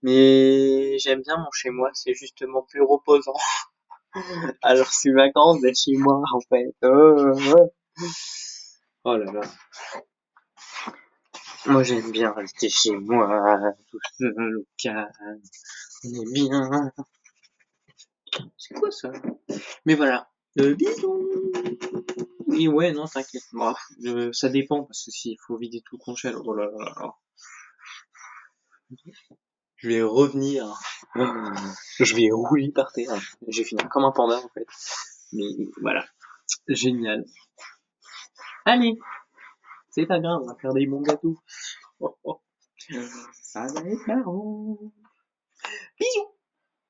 Mais j'aime bien mon chez moi, c'est justement plus reposant. Alors c'est vacances d'être chez moi en fait. Oh là là. Moi j'aime bien rester chez moi, tout seul au calme. On est bien. C'est quoi ça? Mais voilà. Bisous. Et ouais, non, t'inquiète. Bon, ça dépend parce que s'il faut vider tout le congèle, oh là là là. Je vais revenir. Je vais rouler par terre. Je vais finir comme un panda en fait. Mais voilà. Génial. Allez, c'est pas grave, on va faire des bons gâteaux. Oh, oh. Ça va être marrant. Bisous.